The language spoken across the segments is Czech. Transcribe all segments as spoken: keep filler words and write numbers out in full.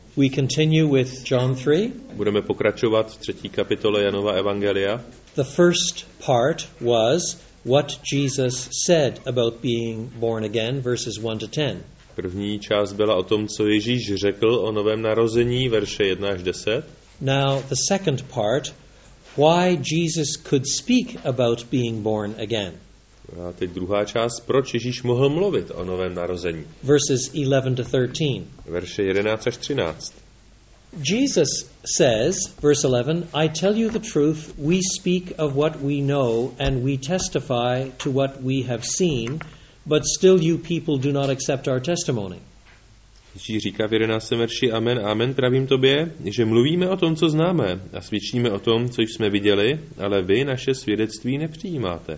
We continue with John three. Budeme pokračovat v třetí kapitole Janova evangelia. The first part was what Jesus said about being born again, verses one to ten. První část byla o tom, co Ježíš řekl o novém narození, verše jedna až deset. Now the second part, why Jesus could speak about being born again. A teď druhá část, proč Ježíš mohl mluvit o novém narození. Verses eleven to thirteen. Verše jedenáct až třináct. Jesus says, verse eleven, I tell you the truth, we speak of what we know and we testify to what we have seen, but still you people do not accept our testimony. Ježíš říká v jedenáctém verši, amen, amen, pravím tobě, že mluvíme o tom, co známe a svědčíme o tom, co jsme viděli, ale vy naše svědectví nepřijímáte.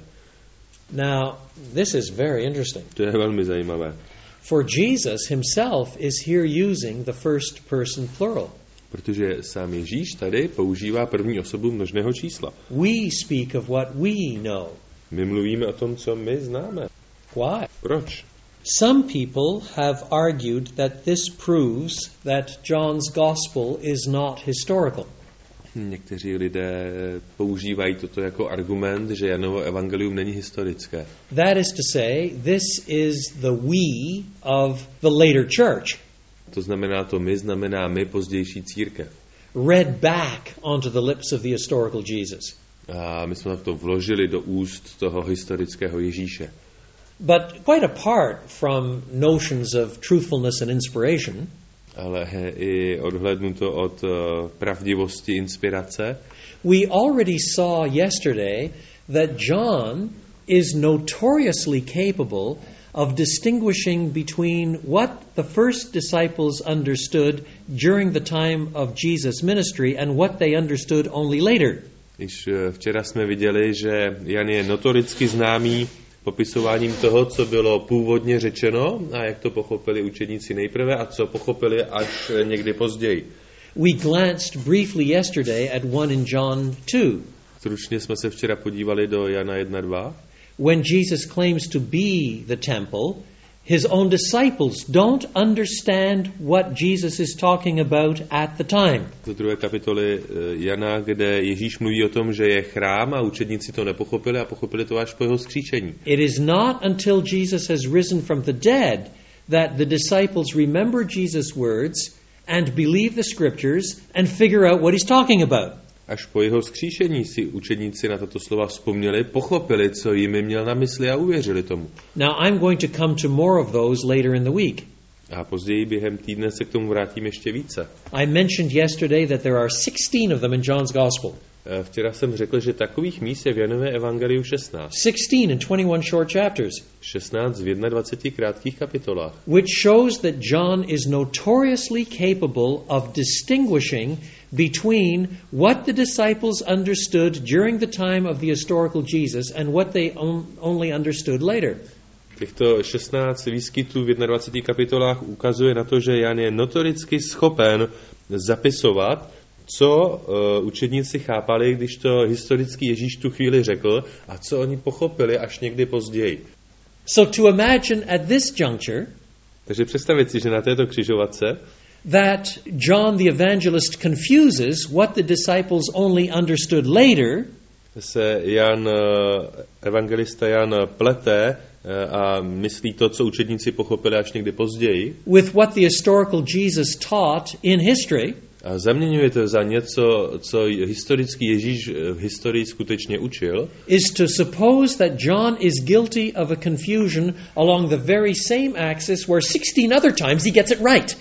Now, this is very interesting. To je velmi zajímavé. For Jesus himself is here using the first person plural. Protože sám Ježíš tady používá první osobu množného čísla. We speak of what we know. My mluvíme o tom, co my známe. Why? Proč? Some people have argued that this proves that John's gospel is not historical. Někteří lidé používají toto jako argument, že Janovo evangelium není historické. That is to say, this is the we of the later church. To znamená to my, znamená my, pozdější církev. Read back onto the lips of the historical Jesus. A my jsme to vložili do úst toho historického Ježíše. But quite apart from notions of truthfulness and inspiration, ale i odhlédnuto od uh, pravdivosti inspirace, we already saw yesterday that John is notoriously capable of distinguishing between what the first disciples understood during the time of Jesus' ministry and what they understood only later. Již včera jsme viděli, že Jan je notoricky známý popisováním toho, co bylo původně řečeno a jak to pochopili učedníci nejprve a co pochopili až někdy později. We glanced briefly yesterday at one in John two. Stručně jsme se včera podívali do Jana jedna dva. When Jesus claims to be the temple, his own disciples don't understand what Jesus is talking about at the time. Do druhé kapitoly Jana, kde Ježíš mluví o tom, že je chrám a učedníci to nepochopili a pochopili to až po jeho vzkříšení. It is not until Jesus has risen from the dead that the disciples remember Jesus' words and believe the scriptures and figure out what he's talking about. Až po jeho vzkříšení si učedníci na tato slova vzpomněli, pochopili, co jimi měl na mysli a uvěřili tomu. Now I'm going to come to more of those later in the week. A později během týdne se k tomu vrátím ještě více. I mentioned yesterday that there are sixteen of them in John's Gospel. Včera jsem řekl, že takových míst je v Janové evangeliu šestnáct. sixteen in twenty-one short chapters. šestnáct v dvaceti jedna krátkých kapitolách. Which shows that John is notoriously capable of distinguishing between what the disciples understood during the time of the historical Jesus and what they on, only understood later. Těchto šestnáct výskytů v dvaceti jedné kapitolách ukazuje na to, že Jan je notoricky schopen zapisovat, co uh, učedníci chápali, když to historický Ježíš tu chvíli řekl a co oni pochopili až někdy později. So to imagine at this juncture, takže představit si, že na této křižovatce that John the evangelist confuses what the disciples only understood later, se Jan, evangelista Jan plete a myslí to, co učedníci pochopili až někdy později, with what the historical Jesus taught in history, a zaměňuje to za něco, co historický Ježíš v historii skutečně učil, is to suppose that John is guilty of a confusion along the very same axis where sixteen other times he gets it right.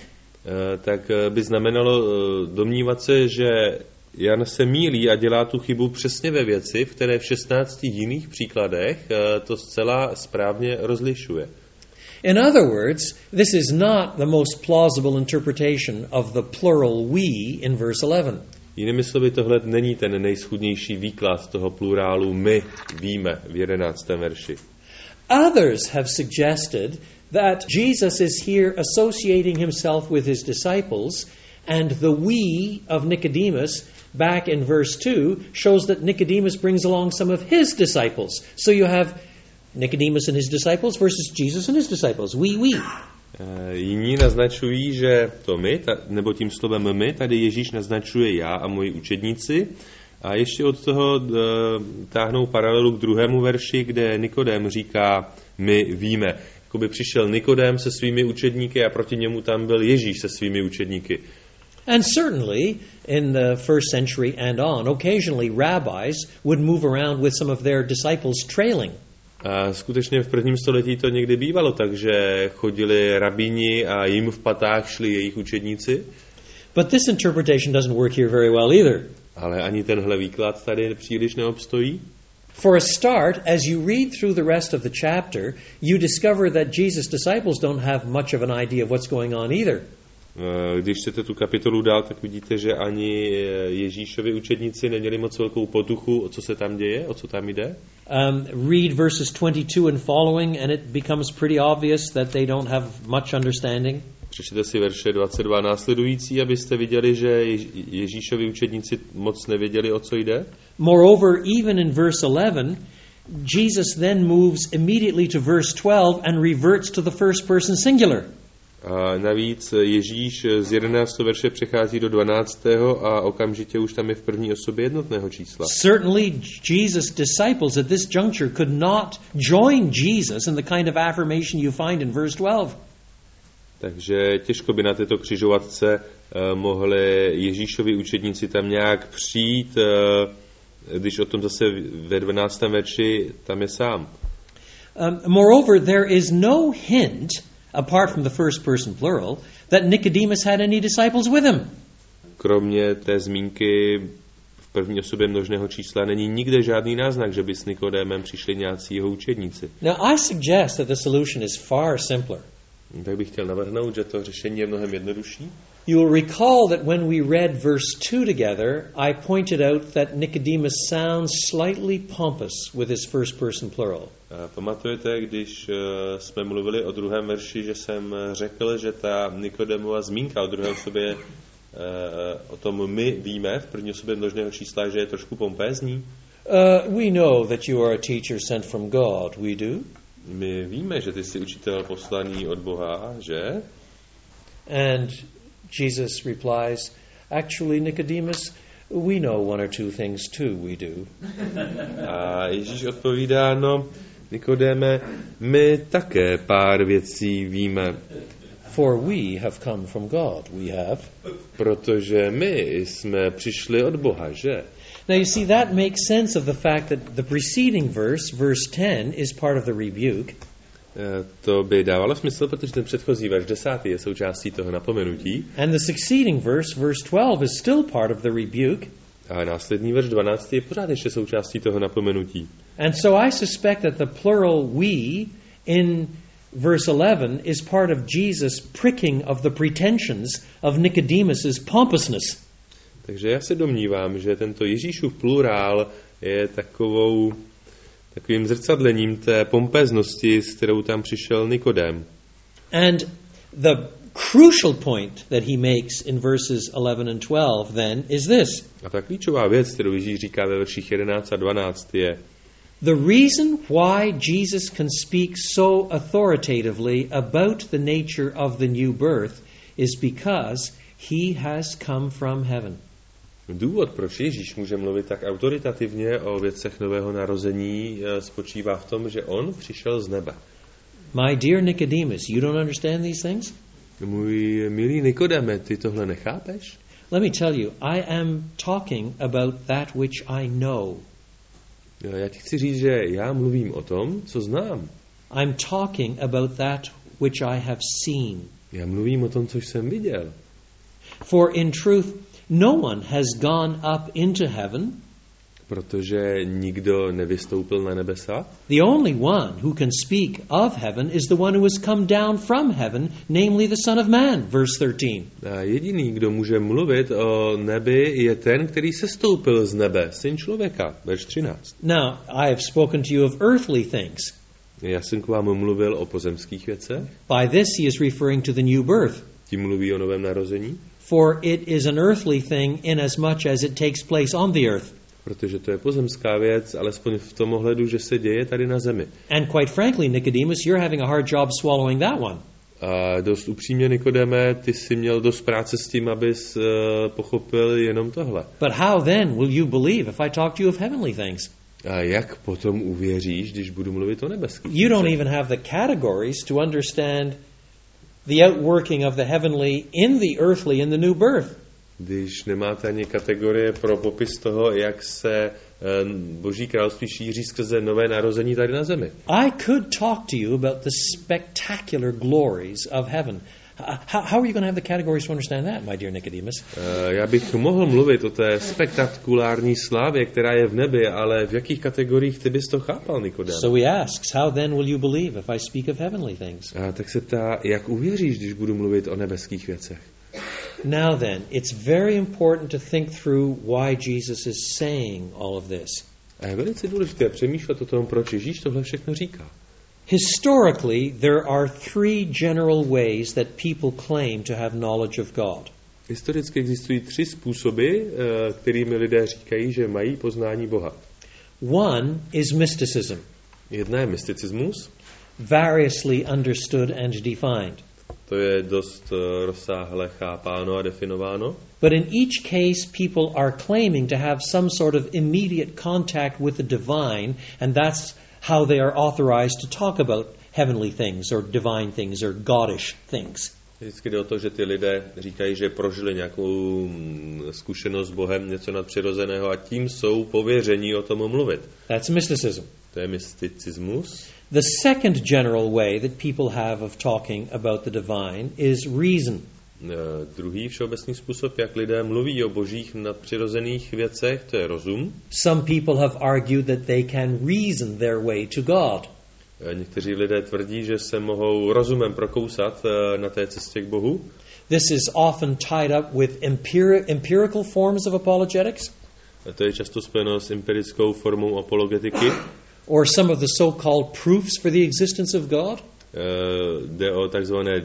Tak by znamenalo domnívat se, že Jan se mýlí a dělá tu chybu přesně ve věci, v které v šestnácti jiných příkladech to zcela správně rozlišuje. In other words, this is not the most plausible interpretation of the plural we in verse eleven. Jinými slovy, tohle není ten nejschůdnější výklad toho plurálu my víme v jedenáctém verši. Others have suggested that Jesus is here associating himself with his disciples, and the we of Nicodemus back in verse two shows that Nicodemus brings along some of his disciples. So you have Nicodemus and his disciples versus Jesus and his disciples. We, we. Jiní naznačují, že to my, ta, nebo tím slovem my, tady Ježíš naznačuje já a moji učedníci. A ještě od toho e, táhnou paralelu k druhému verši, kde Nikodém říká, my víme. Jakoby přišel Nikodém se svými učedníky a proti němu tam byl Ježíš se svými učedníky. And certainly, in the first century and on, occasionally rabbis would move around with some of their disciples trailing. A skutečně v prvním století to někdy bývalo, takže chodili rabíni a jim v patách šli jejich učedníci. But this interpretation doesn't work here very well either. Ale ani tenhle výklad tady příliš neobstojí. For a start, as you read through the rest of the chapter, you discover that Jesus' disciples don't have much of an idea of what's going on either. Když čtete tu kapitolu dál, tak vidíte, že ani Ježíšovi učedníci neměli moc velkou potuchu, o co se tam děje, o co tam jde. Um, read verses twenty-two and following, and it becomes pretty obvious that they don't have much understanding. Přečtěte si verše dvacet dva následující, abyste viděli, že Ježíšovi učedníci moc nevěděli, o co jde. Moreover, even in verse eleven, Jesus then moves immediately to verse twelve and reverts to the first person singular. A navíc Ježíš z jedenáctého verše přechází do dvanáctého a okamžitě už tam je v první osobě jednotného čísla. Certainly Jesus' disciples at this juncture could not join Jesus in the kind of affirmation you find in verse twelve. Takže těžko by na této křižovatce uh, mohli Ježíšovi učedníci tam nějak přijít, uh, když o tom zase ve dvanáctém verši tam je sám. Um, moreover, there is no hint, apart from the first person plural, that Nicodemus had any disciples with him. Kromě té zmínky v první osobě množného čísla není nikde žádný náznak, že by s Nikodémem přišli nějací jeho učedníci. Now, I suggest that the solution is far simpler. Tak bych chtěl navrhnout, že to řešení je mnohem jednodušší. You will recall that when we read verse two together, I pointed out that Nicodemus sounds slightly pompous with his first person plural. A pamatujete, když uh, jsme mluvili o druhém verši, že jsem řekl, že ta Nikodemova zmínka o druhé osobě, uh, o tom my víme v první osobě množného čísla, že je trošku pompézní? Uh, we know that you are a teacher sent from God, we do. My víme, že ty jsi učitel poslaný od Boha, že? And Jesus replies, actually, Nicodemus, we know one or two things too, we do. A Ježíš odpovídá, no, Nikodéme, my také pár věcí víme. For we have come from God, we have. Protože my jsme přišli od Boha, že? Now you see, that makes sense of the fact that the preceding verse, verse ten, is part of the rebuke. To by dávalo smysl, protože ten předchozí verš desátý je součástí toho napomenutí. And the succeeding verse, verse twelve, is still part of the rebuke. A následný verš dvanáctý je pořád ještě součástí toho napomenutí. And so I suspect that the plural we in verse eleven is part of Jesus' pricking of the pretensions of Nicodemus's pompousness. Takže já se domnívám, že tento Ježíšův plurál je takovou, takovým zrcadlením té pompeznosti, s kterou tam přišel Nikodém. And the crucial point that he makes in verses eleven and twelve then is this. A ta klíčová věc, kterou Ježíš říká ve verších jedenáct a dvanáct, je: the reason why Jesus can speak so authoritatively about the nature of the new birth is because he has come from heaven. Důvod, proč Ježíš může mluvit tak autoritativně o věcech nového narození, spočívá v tom, že on přišel z nebe. My dear Nicodemus, you don't understand these things? Můj milý Nikodeme, ty tohle nechápeš? Let me tell you, I am talking about that which I know. Já ti chci říct, že já mluvím o tom, co znám. I'm talking about that which I have seen. Já mluvím o tom, co jsem viděl. For in truth, no one has gone up into heaven. Protože nikdo nevystoupil na nebesa. The only one who can speak of heaven is the one who has come down from heaven, namely the Son of Man, verse thirteen. A jediný, kdo může mluvit o nebi, je ten, který sestoupil z nebe, syn člověka, verš třináct. Now, I have spoken to you of earthly things. Já jsem k vám mluvil o pozemských věcech. By this he is referring to the new birth. Tím mluví o novém narození. For it is an earthly thing in as much as it takes place on the earth. Protože to je pozemská věc, alespoň v tom ohledu, že se děje tady na zemi. And quite frankly, Nicodemus, you're having a hard job swallowing that one. A dost upřímně, Nikodeme, ty jsi měl dost práce s tím, abys uh, pochopil jenom tohle. But how then will you believe if I talk to you of heavenly things? A jak potom uvěříš, když budu mluvit o nebeských? You don't even have the categories to understand the outworking of the heavenly in the earthly, in the new birth. Když nemáte ani kategorie pro popis toho, jak se um, Boží království šíří skrze nové narození tady na zemi. I could talk to you about the spectacular glories of heaven. How, how are you going to have the categories to understand that, my dear Nicodemus? Uh, já bych mohl mluvit o té spektakulární slávě, která je v nebi, ale v jakých kategoriích ty bys to chápal, Nikodem? So he asks, how then will you believe if I speak of heavenly things? A tak se ptá, jak uvěříš, když budu mluvit o nebeských věcech? Now then, it's very important to think through why Jesus is saying all of this. A je velice důležité přemýšlet o tom, proč Ježíš tohle všechno říká. Historically, there are three general ways that people claim to have knowledge of God. Historicky existují tři způsoby, kterými lidé říkají, že mají poznání Boha. One is mysticism, Jedna je mysticismus, variously understood and defined. to je dost rozsáhle chápáno a definováno. But in each case, people are claiming to have some sort of immediate contact with the divine, and that's how they are authorized to talk about heavenly things or divine things or godish things. Vždycky jde o to, že ty lidé říkají, že prožili nějakou zkušenost s Bohem, něco nadpřirozeného a tím jsou pověření o tom mluvit. That's mysticism. To je mysticismus. The second general way that people have of talking about the divine is reason. Druhý všeobecný způsob, jak lidé mluví o božích nadpřirozených věcech, to je rozum. Some people have argued that they can reason their way to God. Někteří lidé tvrdí, že se mohou rozumem prokousat na té cestě k Bohu. This is often tied up with empiri- empirical forms of apologetics. A to je často spojeno s empirickou formou apologetiky. Or some of the so-called proofs for the existence of God. Uh, jde o takzvané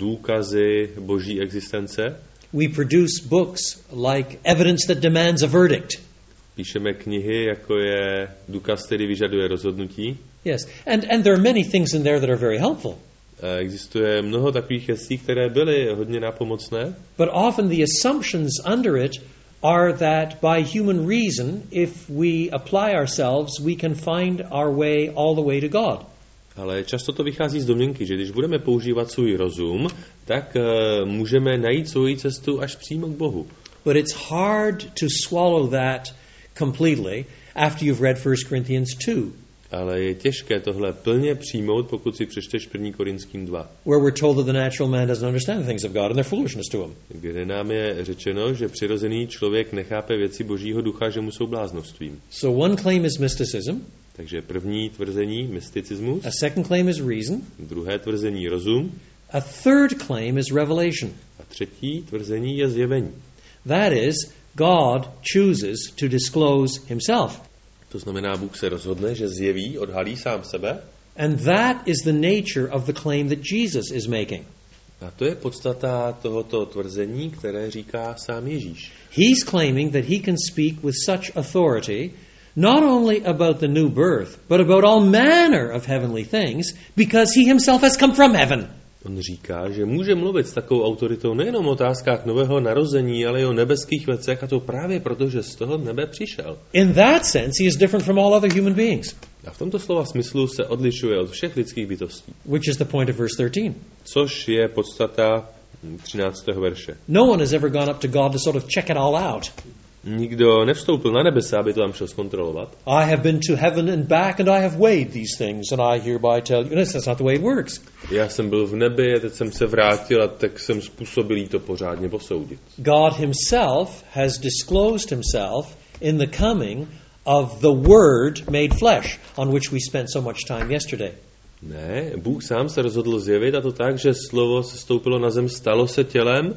důkazy boží existence. We produce books like Evidence That Demands a Verdict. Píšeme knihy, jako je důkaz, který vyžaduje rozhodnutí. Yes, and, and there are many things in there that are very helpful. Uh, existuje mnoho takových věcí, které byly hodně nápomocné. But often the assumptions under it are that by human reason, if we apply ourselves, we can find our way all the way to God. Ale často to vychází z domněnky, že když budeme používat svůj rozum, tak uh, můžeme najít svou cestu až přímo k Bohu. But it's hard to swallow that completely after you've read First Corinthians two. Ale je těžké tohle plně přijmout, pokud si přečteš první Korinským dva. Where we're told that the natural man doesn't understand the things of God and they're foolishness to him. Kde nám je řečeno, že přirozený člověk nechápe věci Božího ducha, že mu jsou bláznovstvím. So one claim is mysticism. Takže první tvrzení mysticismus. A second claim is reason. Druhé tvrzení rozum. A third claim is revelation. A třetí tvrzení je zjevení. That is, God chooses to disclose himself. To znamená, Bůh se rozhodne, že zjeví, odhalí sám sebe. And that is the nature of the claim that Jesus is making. A to je podstata tohoto tvrzení, které říká sám Ježíš. He's claiming that he can speak with such authority not only about the new birth, but about all manner of heavenly things, because he himself has come from heaven. On říká, že může mluvit s takovou autoritou nejenom o otázkách nového narození, ale i o nebeských věcech, a to právě proto, že z toho nebe přišel. In that sense, he is different from all other human beings. A v tomto slova smyslu se odlišuje od všech lidských bytostí. Which is the point of verse thirteen. Což je podstata třináctého verše. No one has ever gone up to God to sort of check it all out. Nikdo nevstoupil na nebesa, aby to tam šel zkontrolovat. I have been to heaven and back and I have weighed these things and I hereby tell you. That's not the way it works. Já jsem byl v nebi a teď jsem se vrátil a tak jsem způsobilý to pořádně posoudit. God himself has disclosed himself in the coming of the Word made flesh, on which we spent so much time yesterday. Ne, Bůh sám se rozhodl zjevit, a to tak, že slovo se stoupilo na zem, stalo se tělem,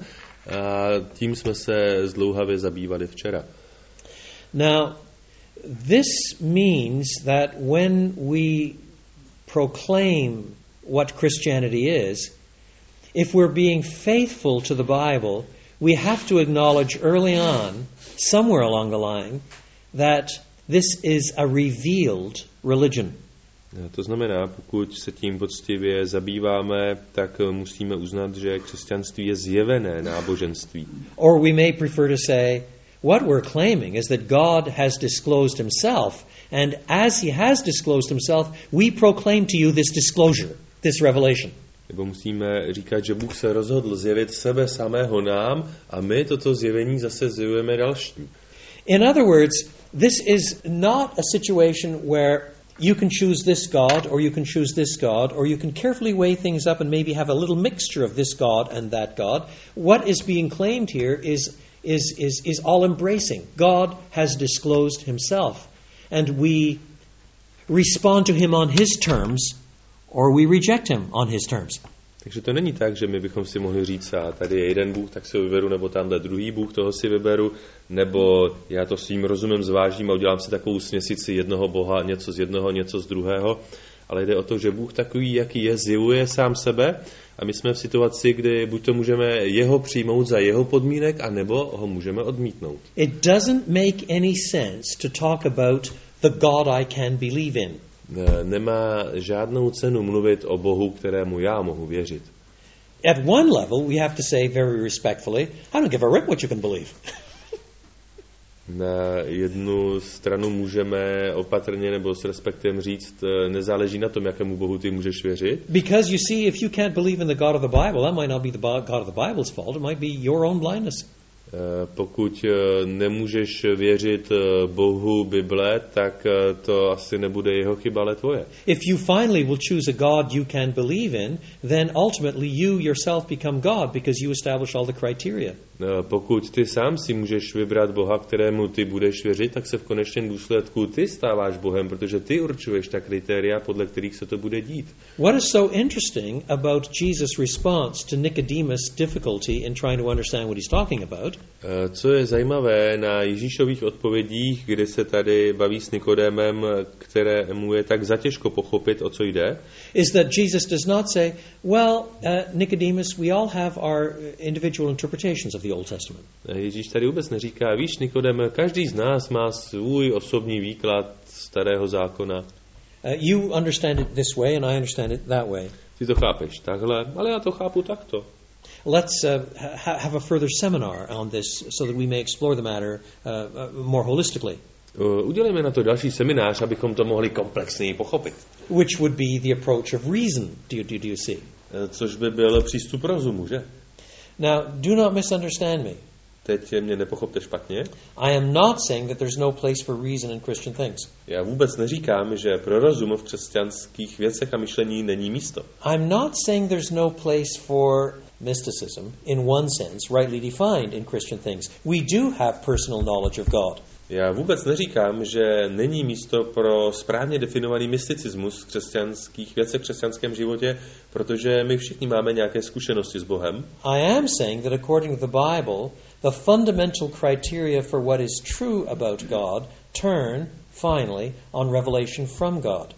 a tím jsme se zdlouhavě zabývali včera. Now, this means that when we proclaim what Christianity is, if we're being faithful to the Bible, we have to acknowledge early on, somewhere along the line, that this is a revealed religion. To znamená, pokud se tím poctivě zabýváme, tak musíme uznat, že křesťanství je zjevené náboženství. Or we may prefer to say, what we're claiming is that God has disclosed himself, and as he has disclosed himself, we proclaim to you this disclosure, this revelation. Nebo musíme říkat, že Bůh se rozhodl zjevit sebe samého nám a my toto zjevení zase zjevujeme dalším. In other words, this is not a situation where you can choose this God or you can choose this God, or you can carefully weigh things up and maybe have a little mixture of this God and that God. What is being claimed here is is is is all embracing. God has disclosed himself, and we respond to him on his terms, or we reject him on his terms. Takže to není tak, že my bychom si mohli říct, a tady je jeden Bůh, tak si ho vyberu, nebo tamhle druhý Bůh, toho si vyberu, nebo já to svým rozumem zvážím a udělám si takovou směsici jednoho Boha, něco z jednoho, něco z druhého. Ale jde o to, že Bůh takový, jaký je, zjevuje sám sebe a my jsme v situaci, kdy buď to můžeme jeho přijmout za jeho podmínek, anebo ho můžeme odmítnout. It doesn't make any sense to talk about the God I can believe in. Nemá žádnou cenu mluvit o Bohu, kterému já mohu věřit. At one level, we have to say very respectfully, I don't give a rip what you can believe. Na jednu stranu můžeme opatrně nebo s respektem říct, nezáleží na tom, jakému Bohu ty můžeš věřit. Because you see, if you can't believe in the God of the Bible, that might not be the God of the Bible's fault, it might be your own blindness. Pokud nemůžeš věřit Bohu Bible, tak to asi nebude jeho chyba, ale tvoje. If you finally will choose a God you can believe in, then ultimately you yourself become God because you establish all the criteria. Pokud ty sám si můžeš vybrat Boha, kterému ty budeš věřit, tak se v konečném důsledku ty stáváš Bohem, protože ty určuješ ta kritéria, podle kterých se to bude dít. What is so interesting about Jesus' response to Nicodemus' difficulty in trying to understand what he's talking about? Co je zajímavé na Ježíšových odpovědích, kdy se tady baví s Nikodémem, kterému je tak zatěžko pochopit, o co jde, is that Jesus does not say, well, uh, Nicodemus, we all have our individual interpretations of the Old Testament. Ježíš tady vůbec neříká, víš, Nikodéme, každý z nás má svůj osobní výklad starého zákona. Uh, you understand it this way and I understand it that way. Ty to chápeš takhle, ale já to chápu takto. Let's uh, ha- have a further seminar on this so that we may explore the matter uh, uh, more holistically. Uh, udělejme na to další seminář, abychom to mohli komplexněji pochopit. Which would be the approach of reason, do you, do, do you see? Uh, což by byl přístup rozumu, že? Now, do not misunderstand me. Teď mě nepochopte špatně. I am not saying that there's no place for reason in Christian things. Já vůbec neříkám, že pro rozum v křesťanských věcech a myšlení není místo. I'm not saying there's no place for mysticism, in one sense, rightly defined in Christian things. We do have personal knowledge of God. Já vůbec neříkám, že není místo pro správně definovaný mysticismus v křesťanských věcech, v křesťanském životě, protože my všichni máme nějaké zkušenosti s Bohem. I am saying that according to the Bible, the fundamental criteria for what is true about God turn, finally, on revelation from God.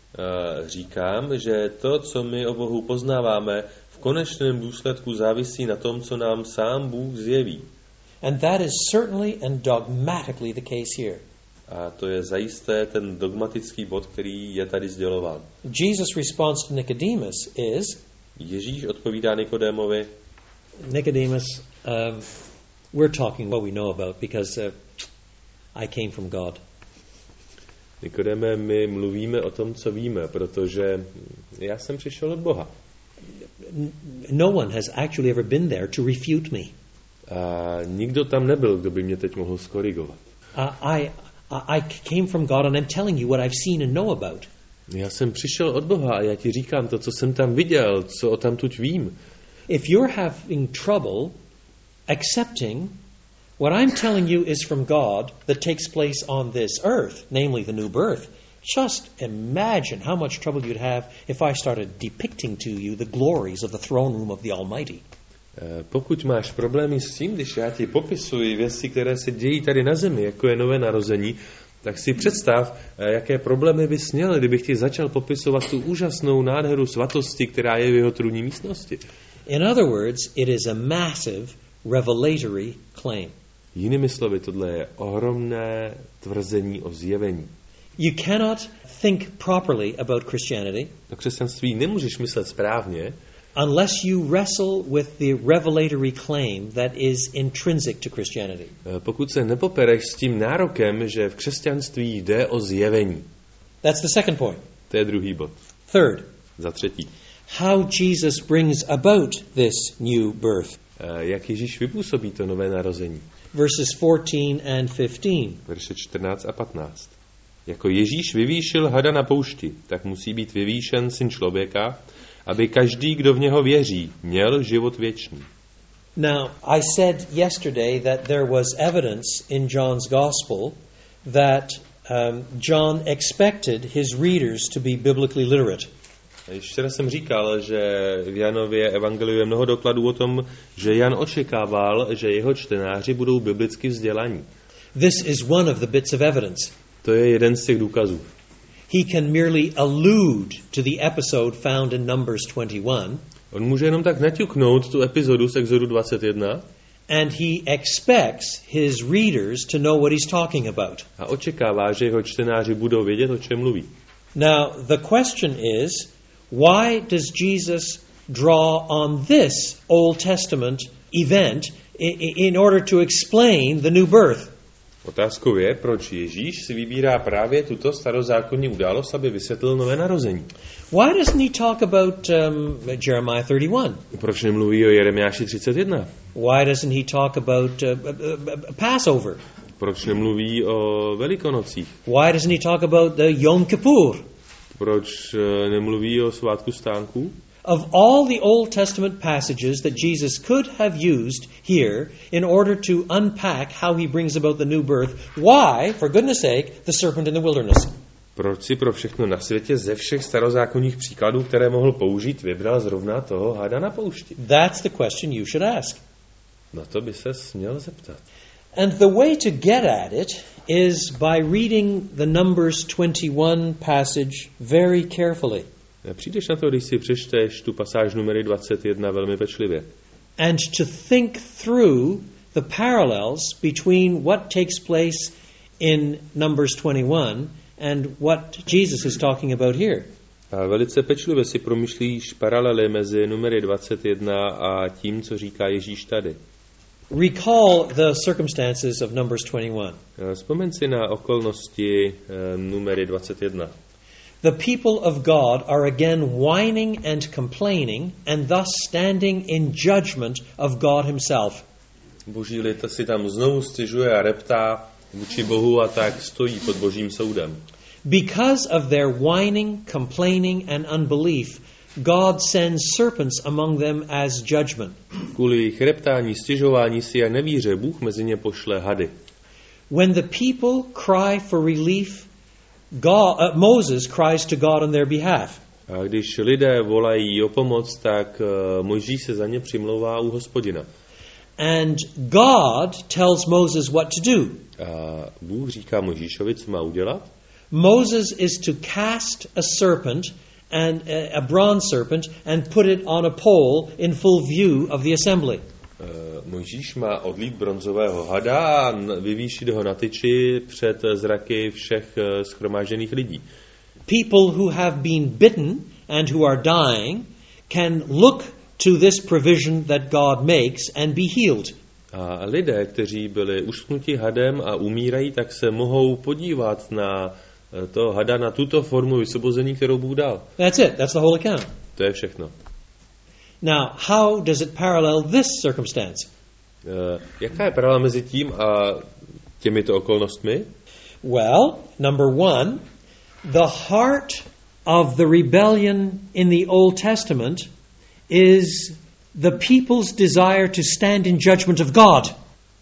Uh, říkám, že to, co my o Bohu poznáváme, v konečném důsledku závisí na tom, co nám sám Bůh zjeví. And that is certainly and dogmatically the case here. A to je zajisté ten dogmatický bod, který je tady sdělován. Jesus' response to Nicodemus is, Ježíš odpovídá Nikodémovi, Nicodemus, um, we're talking what we know about because uh, I came from God. Nikodéme, my mluvíme o tom, co víme, protože já jsem přišel od Boha. No one has actually ever been there to refute me. A nikdo tam nebyl, kdo by mě teď mohl skorigovat. Uh, I, I came from God and I'm telling you what I've seen and know about. Já jsem přišel od Boha a já ti říkám to, co jsem tam viděl, co o tamtuť vím. If you're having trouble accepting what I'm telling you is from God that takes place on this earth, namely the new birth, just imagine how much trouble you'd have if I started depicting to you the glories of the throne room of the Almighty. Pokud máš problémy s tím, když já ti popisuji věci, které se dějí tady na zemi, jako je nové narození, tak si představ, jaké problémy bys měl, kdybych ti začal popisovat tu úžasnou nádheru svatosti, která je v jeho trůní místnosti. In other words, it is a massive revelatory claim. Jinými slovy, tohle je ohromné tvrzení o zjevení. You cannot think properly about Christianity O křesťanství nemůžeš myslet správně, unless you wrestle with the revelatory claim that is intrinsic to Christianity. pokud se nepopereš s tím nárokem, že v křesťanství jde o zjevení. That's the second point. To je druhý bod. Third, Za třetí. how Jesus brings about this new birth. Jak Ježíš vypůsobí to nové narození. Verses fourteen and fifteen. Verše čtrnáct a patnáct. Jako Ježíš vyvýšil hada na poušti, tak musí být vyvýšen Syn člověka, aby každý, kdo v něho věří, měl život věčný. Now, I said yesterday that there was evidence in John's Gospel that um, John expected his readers to be biblically literate. Včera jsem říkal, že v Janově evangeliu je mnoho dokladů o tom, že Jan očekával, že jeho čtenáři budou biblicky vzdělaní. This is one of the bits of evidence. To je jeden z těch důkazů. He can merely allude to the episode found in Numbers twenty-one. On může jenom tak naťuknout tu epizodu z Exodu dvacet jedna. And he expects his readers to know what he's talking about. A očekává, že jeho čtenáři budou vědět, o čem mluví. Now, the question is, why does Jesus draw on this Old Testament event in order to explain the new birth? Otázkou je, proč Ježíš si vybírá právě tuto starozákonní událost, aby vysvětlil nové narození. Why doesn't he talk about um, Jeremiah thirty-one? Proč nemluví o Jeremiáši třicet jedna? Why doesn't he talk about uh, uh, uh, Passover? Proč nemluví o Velikonocích? Why doesn't he talk about the Yom Kippur? Proč uh, nemluví o svátku stánků? Of all the Old Testament passages that Jesus could have used here in order to unpack how he brings about the new birth, why, for goodness sake, the serpent in the wilderness? Proč si pro všechno na světě ze všech starozákonních příkladů, které mohl použít, vybral zrovna toho hada na poušti? That's the question you should ask. Na to by se směl zeptat. And the way to get at it is by reading the Numbers twenty-one passage very carefully. Přijdeš na to, když si přečteš tu pasáž numery dvacet jedna velmi pečlivě. And to think through the parallels between what takes place in Numbers twenty-one and what Jesus is talking about here. A velice pečlivě si promýšlíš paralely mezi numery dvacet jedna a tím, co říká Ježíš tady. Recall the circumstances of Numbers twenty-one. Vzpomeň si na okolnosti numery dvacet jedna. The people of God are again whining and complaining and thus standing in judgment of God himself. Boží lid si tam znovu stěžuje a reptá vůči Bohu a tak stojí pod Božím soudem. Because of their whining, complaining and unbelief, God sends serpents among them as judgment. Kvůli jejich reptání, stěžování si a nevíře, Bůh mezi ně pošle hady. When the people cry for relief, God, uh, Moses cries to God on their behalf. A když lidé volají o pomoc, tak uh, Mojžíš se za ně přimlouvá u Hospodina. And God tells Moses what to do. A Bůh říká Mojžíšovi, co má udělat. Moses is to cast a serpent and uh, a bronze serpent and put it on a pole in full view of the assembly. Uh, Mojžíš má odlít bronzového hada a vyvýšit ho na tyči před zraky všech uh, shromážděných lidí. People who have been bitten and who are dying can look to this provision that God makes and be healed. A lidé, kteří byli ušknuti hadem a umírají, tak se mohou podívat na to hada, na tuto formu vysvobození, kterou Bůh dal. That's it. That's the whole account. To je všechno. Now, how does it parallel this circumstance? Uh, jaká je paralela mezi tím a těmito okolnostmi? Well, number one, the heart of the rebellion in the Old Testament is the people's desire to stand in judgment of God.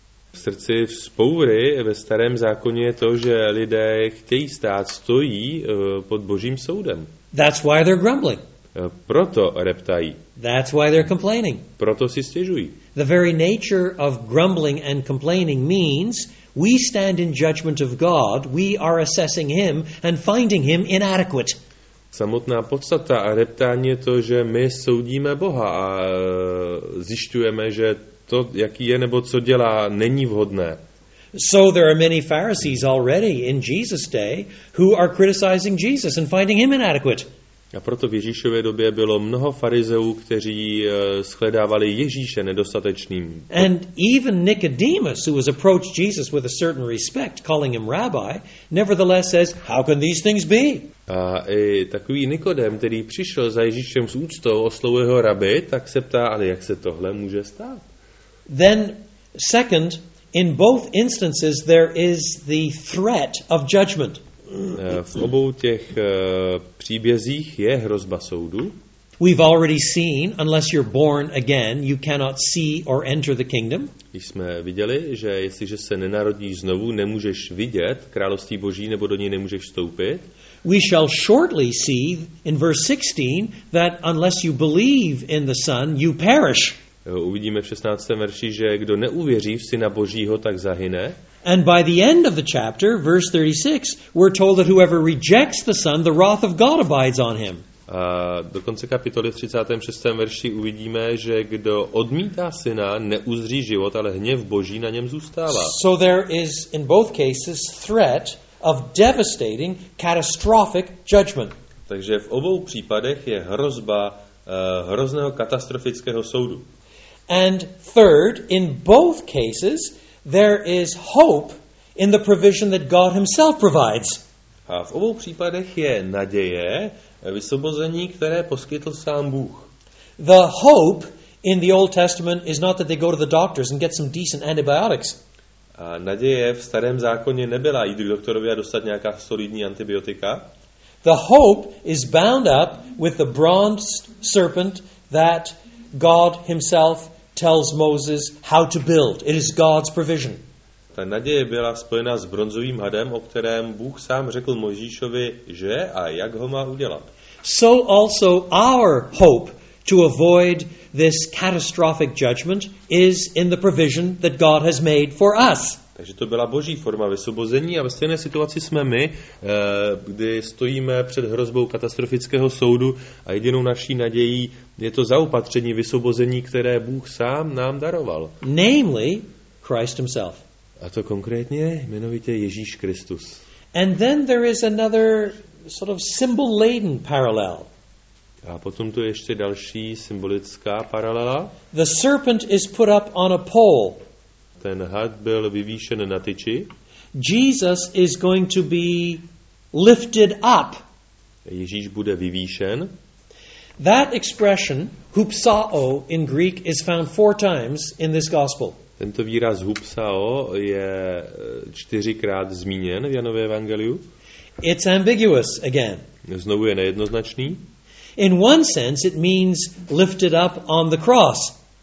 V srdci vzpoury ve Starém zákoně je to, že lidé chtějí stát, stojí uh, pod Božím soudem. That's why they're grumbling. Uh, proto reptají. That's why they're complaining. Proto si stěžují. The very nature of grumbling and complaining means we stand in judgment of God, we are assessing him and finding him inadequate. Samotná podstata a reptání je to, že my soudíme Boha a uh, zjišťujeme, že to, jaký je nebo co dělá, není vhodné. So there are many Pharisees already in Jesus' day who are criticizing Jesus and finding him inadequate. A proto v Ježíšově době bylo mnoho farizeů, kteří shledávali Ježíše nedostatečným. And even Nicodemus, who was approached Jesus with a certain respect, calling him rabbi, nevertheless says, how can these things be? A i takový Nikodem, který přišel za Ježíšem s úctou, oslovuje ho rabi, tak se ptá, ale jak se tohle může stát? Then, second, in both instances there is the threat of judgment. V obou těch uh, příbězích je hrozba soudu. We've already seen, unless you're born again, you cannot see or enter the kingdom. Když jsme viděli, že jestliže se nenarodíš znovu, nemůžeš vidět království Boží, nebo do něj nemůžeš vstoupit. We shall shortly see in verse sixteen that unless you believe in the Son, you perish. Uvidíme v šestnáctém verši, že kdo neuvěří v Syna Božího, tak zahyne. And by the end of the chapter, verse thirty-six, we're told that whoever rejects the Son, the wrath of God abides on him. A do konce kapitoly v třicátém šestém verši uvidíme, že kdo odmítá Syna, neuzří život, ale hněv Boží na něm zůstává. So there is in both cases threat of devastating, catastrophic judgment. Takže v obou případech je hrozba uh, hrozného katastrofického soudu. And third, in both cases, there is hope in the provision that God himself provides. A v obou případech je naděje, vysvobození, které poskytl sám Bůh. The hope in the Old Testament is not that they go to the doctors and get some decent antibiotics. A naděje v Starém zákoně nebyla jít k doktorovi a dostat nějaká solidní antibiotika. The hope is bound up with the bronze serpent that God himself tells Moses how to build. It is God's provision. Ta naděje byla spojena s bronzovým hadem, o kterém Bůh sám řekl Mojžíšovi, že a jak ho má udělat. So also our hope to avoid this catastrophic judgment is in the provision that God has made for us. Takže to byla boží forma vysvobození a ve stejné situaci jsme my, kdy stojíme před hrozbou katastrofického soudu a jedinou naší nadějí je to zaopatření vysvobození, které Bůh sám nám daroval. Namely, Christ himself. A to konkrétně jmenovitě Ježíš Kristus. And then there is another sort of symbol-laden parallel. A potom tu je ještě další symbolická paralela. The serpent is put up on a pole. Ten had byl vyvýšen na tyči. Jesus is going to be lifted up. Ježíš bude vyvýšen. That expression, hupsao in Greek, is found four times in this gospel. Tento výraz hupsao je čtyřikrát zmíněn v Janově evangeliu. It's ambiguous again. Znovu je nejednoznačný. In one sense, it means lifted up on the cross.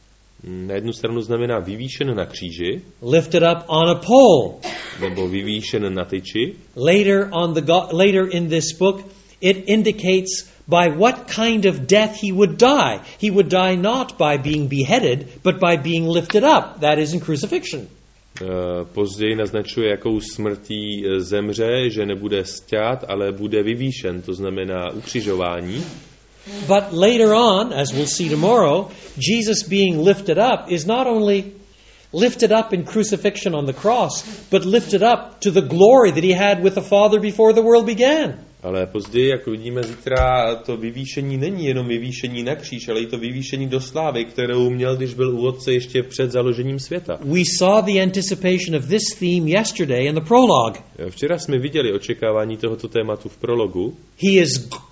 Na jednu stranu znamená vyvýšen na kříži, lifted up on a pole, nebo vyvýšen na tyči. Later on the go- later in this book, it indicates by what kind of death he would die. He would die not by being beheaded, but by being lifted up. That is in crucifixion. Později naznačuje, jakou smrtí zemře, že nebude sťat, ale bude vyvýšen, to znamená ukřižování. But later on, as we'll see tomorrow, Jesus being lifted up is not only lifted up in crucifixion on the cross, but lifted up to the glory that he had with the Father before the world began. Ale později, jak uvidíme zítra, to vyvýšení není jenom vyvýšení na kříž, ale i to vyvýšení do slávy, kterou měl, když byl u Otce ještě před založením světa. We saw the anticipation of this theme yesterday in the prologue. Včera jsme viděli očekávání tohoto tématu v prologu. He is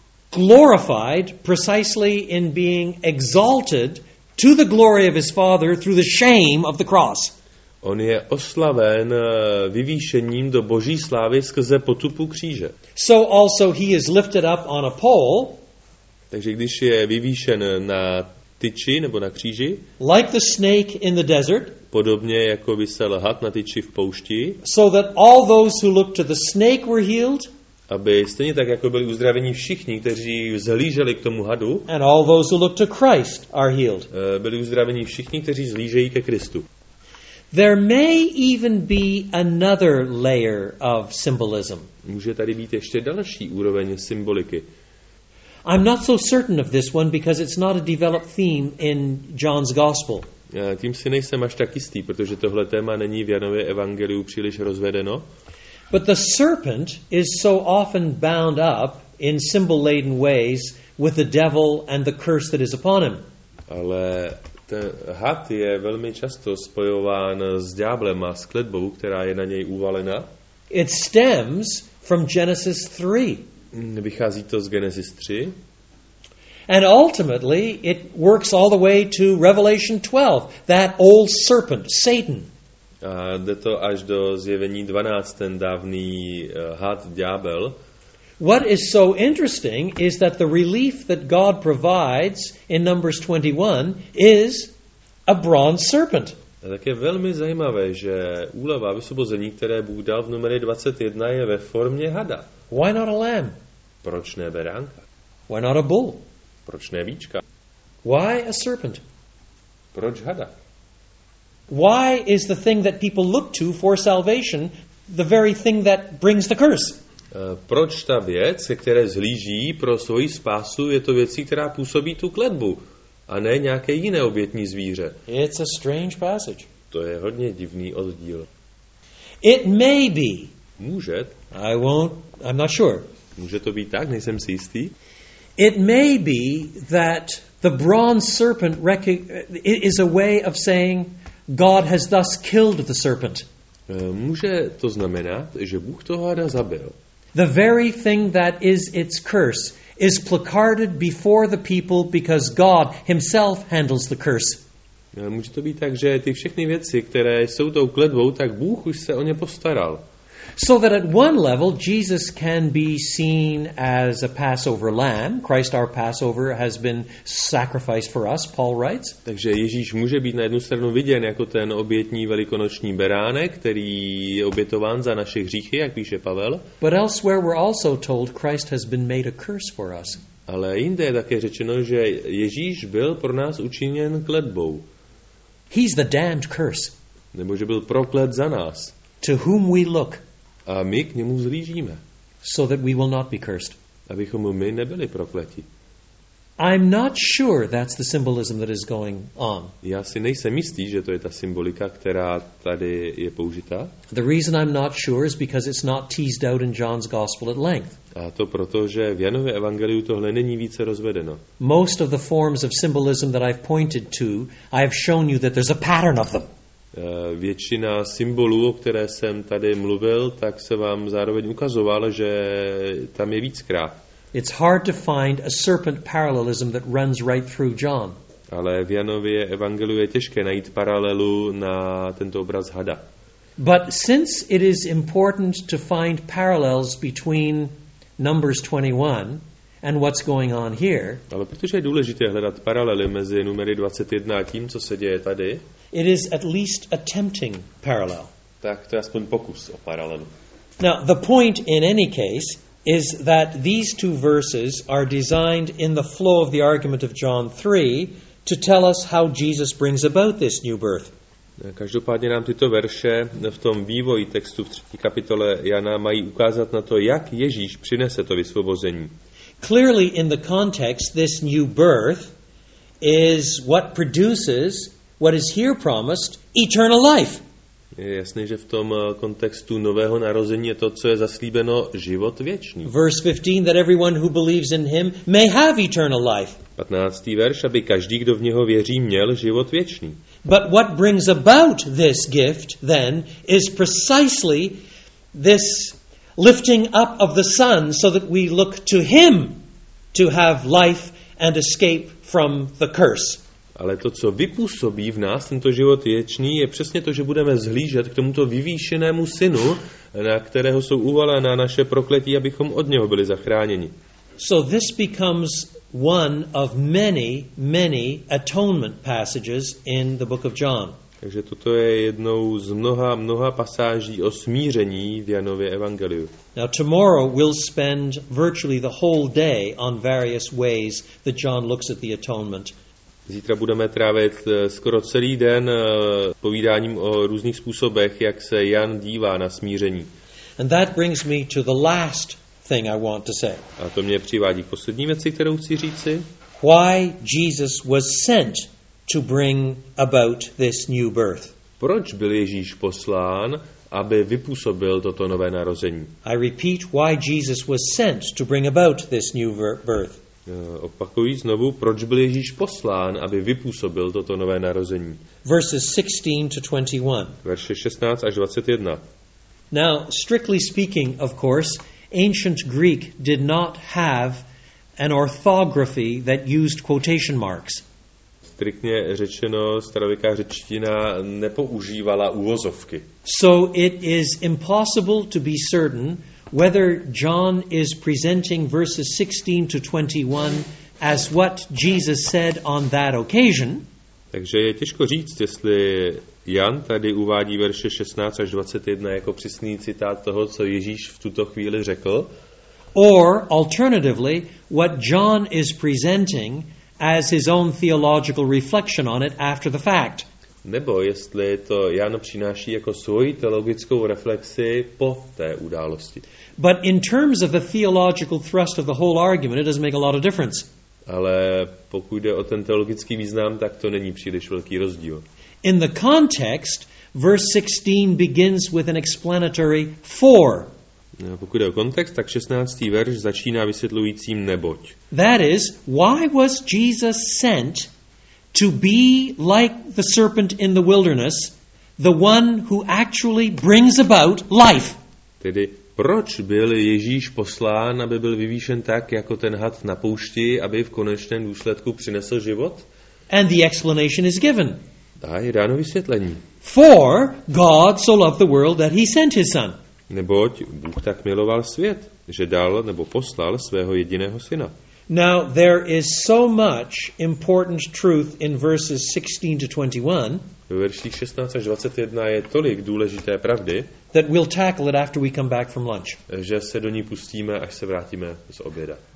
glorified precisely in being exalted to the glory of his Father through the shame of the cross. On je oslaven vyvýšením do boží slávy skrze potupu kříže. So also he is lifted up on a pole. Takže když je vyvýšen na tyči nebo na kříži, like the snake in the desert, podobně jako visel had na tyči v poušti, so that all those who looked to the snake were healed, aby stejně tak, jako byli uzdraveni všichni, kteří vzhlíželi k tomu hadu, and all those who look to Christ are healed. Byli uzdraveni všichni, kteří zhlížejí ke Kristu. There may even be another layer of symbolism. Může tady být ještě další úroveň symboliky. I'm not so certain of this one because it's not a developed theme in John's Gospel. Tím si nejsem až tak jistý, protože tohle téma není v Janově evangeliu příliš rozvedeno. But the serpent is so often bound up in symbol-laden ways with the devil and the curse that is upon him. Ale ten had je velmi často spojován s ďáblem a s kletbou, která je na něj uvalena. It stems from Genesis three. Vychází to z Genesis tři. And ultimately it works all the way to Revelation twelve, that old serpent, Satan. A jde to až do Zjevení dvanáct, ten dávný uh, had, ďábel. What is so interesting is that the relief that God provides in Numbers twenty-one is a bronze serpent. A tak je velmi zajímavé, že úleva vysvobození, které Bůh dal v numery dvacet jedna, je ve formě hada. Why not a lamb? Proč ne beránka? Why not a bull? Proč ne víčka? Why a serpent? Proč hada? Why is the thing that people look to for salvation the very thing that brings the curse? Uh, proč ta věc, ke které zhlíží pro svoji spásu, je to věcí, která působí tu kletbu, a ne nějaké jiné obětní zvíře? It's a strange passage. To je hodně divný oddíl. It may be. Může. I won't, I'm not sure. Může to být tak, nejsem si jistý. It may be that the bronze serpent rec- is a way of saying God has thus killed the serpent. Může to znamenat, že Bůh toho hada zabil. The very thing that is its curse is placarded before the people because God himself handles the curse. Může to být tak, že ty všechny věci, které jsou tou kletbou, tak Bůh už se o ně postaral. So that at one level Jesus can be seen as a Passover lamb. Christ our Passover has been sacrificed for us, Paul writes. Takže Ježíš může být na jednu stranu viděn jako ten obětní velikonoční beránek, který je obětován za naše hříchy, jak píše Pavel. But elsewhere we're also told Christ has been made a curse for us. Ale jinde je také řečeno, že Ježíš byl pro nás učiněn kletbou. He's the damned curse. Nebo že byl proklet za nás. To whom we look. A my k němu vzhlížíme. So that we will not be cursed. Abychom my nebyli prokleti. I'm not sure that's the symbolism that is going on. Já si nejsem jistý, že to je ta symbolika, která tady je použita. The reason I'm not sure is because it's not teased out in John's Gospel at length. A to proto, že v Janově evangeliu tohle není více rozvedeno. Most of the forms of symbolism that I've pointed to, I have shown you that there's a pattern of them. Většina symbolů, o které jsem tady mluvil, tak se vám zároveň ukazoval, že tam je víckrát. It's hard to find a serpent parallelism that runs right through John. Ale v Janově evangeliu je těžké najít paralelu na tento obraz hada. But since it is important to find parallels between Numbers twenty-one and what's going on here, ale protože je důležité hledat paralely mezi numery dvacet jedna a tím, co se děje tady, it is at least a tempting parallel. Tak to je aspoň pokus o paralelu. Now, the point in any case is that these two verses are designed in the flow of the argument of John three to tell us how Jesus brings about this new birth. Každopádně nám tyto verše v tom vývoji textu v třetí kapitole Jana mají ukázat na to, jak Ježíš přinese to vysvobození. Clearly in the context, this new birth is what produces what is here promised, eternal life. Je jasné, že v tom kontextu nového narození je to, co je zaslíbeno, život věčný. Verse fifteen, that everyone who believes in him may have eternal life. patnáctý verš, aby každý, kdo v něho věří, měl život věčný. But what brings about this gift then is precisely this lifting up of the Son so that we look to him to have life and escape from the curse. Ale to, co vypůsobí v nás tento život věčný, je přesně to, že budeme zhlížet k tomuto vyvýšenému synu, na kterého jsou uvalená naše prokletí, abychom od něho byli zachráněni. So this becomes one of many, many atonement passages in the book of John. Takže toto je jednou z mnoha, mnoha pasáží o smíření v Janově evangeliu. Now tomorrow we'll spend virtually the whole day on various ways that John looks at the atonement. Zítra budeme trávit skoro celý den povídáním o různých způsobech, jak se Jan dívá na smíření. And that brings me to the last thing I want to say. A to mě přivádí k poslední věci, kterou chci říci. Why Jesus was sent to bring about this new birth? Proč byl Ježíš poslán, aby vypůsobil toto nové narození? I repeat, why Jesus was sent to bring about this new birth. Opakuji znovu, proč byl Ježíš poslán, aby vypůsobil toto nové narození. Verses sixteen to twenty-one. Verše šestnáct až dvacet jedna. Now, strictly speaking, of course, ancient Greek did not have an orthography that used quotation marks. Striktně řečeno, starověká řečtina nepoužívala uvozovky. So it is impossible to be certain whether John is presenting verses sixteen to twenty-one as what Jesus said on that occasion. Takže je těžko říct, jestli Jan tady uvádí verše šestnáct až dvacet jedna jako přesný citát toho, co Ježíš v tuto chvíli řekl, or alternatively what John is presenting as his own theological reflection on it after the fact. Nebo jestli to Jan přináší jako svoji teologickou reflexi po té události. But in terms of the theological thrust of the whole argument, it doesn't make a lot of difference. Ale pokud jde o ten teologický význam, tak to není příliš velký rozdíl. In the context, verse sixteen begins with an explanatory for. Pokud jde o kontext, tak šestnáctý verš začíná vysvětlujícím neboť. That is, why was Jesus sent to be like the serpent in the wilderness, the one who actually brings about life? Tedy proč byl Ježíš poslán, aby byl vyvýšen tak, jako ten had na poušti, aby v konečném důsledku přinesl život? And the explanation is given. A je dáno vysvětlení. For God so loved the world that he sent his son. Neboť Bůh tak miloval svět, že dal nebo poslal svého jediného syna. Now there is so much important truth in verses sixteen to twenty-one. Ve verších šestnáct až dvacet jedna je tolik důležité pravdy, that we'll tackle it after we come back from lunch. že se do ní pustíme, až se vrátíme z oběda.